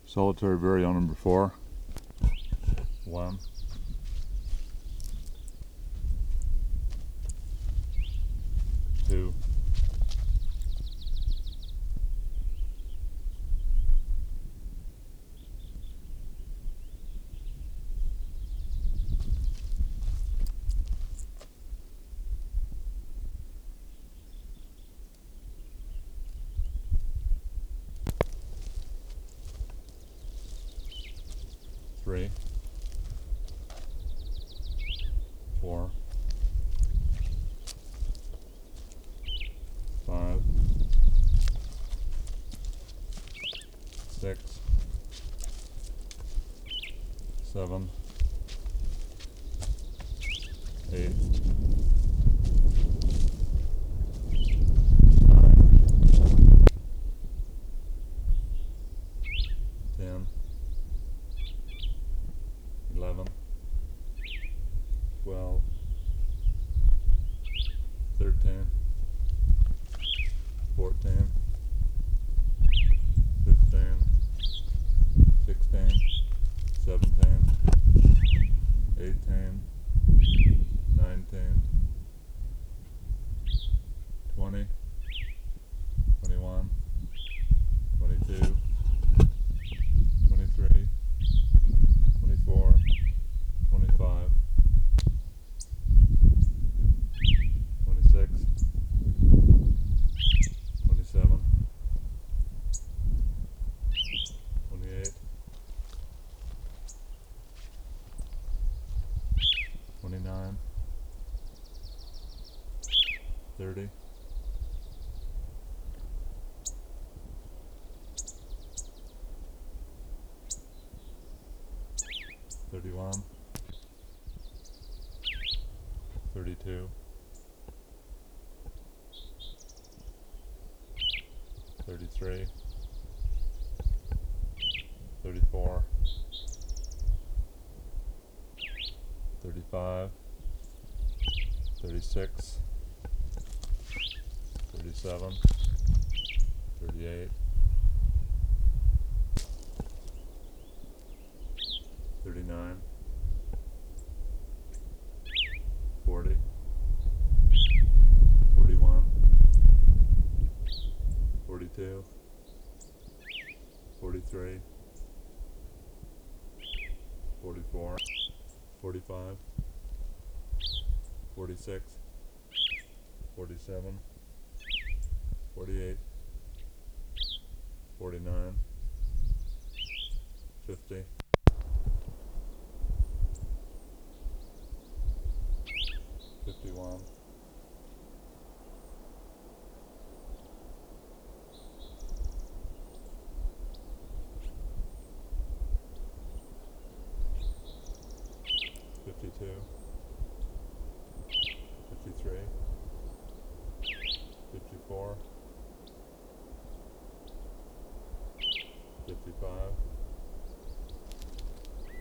Solitary vireo number 4. 1. 2. 3. 4. 5. 6. 7. 8. 9. 10. 11. 12. 13. 14. 15. 16. 17. 18. 19. 20. 21. 22. 23. 24. 25. 26. 27. 28. 29. 30. 31. 32. 33. 34. 35. 36. 37. 38. 39. 40. 41. 42. 43. 44. 45. 46. 47. 48. 49. 50. 51. 52. 53. 54.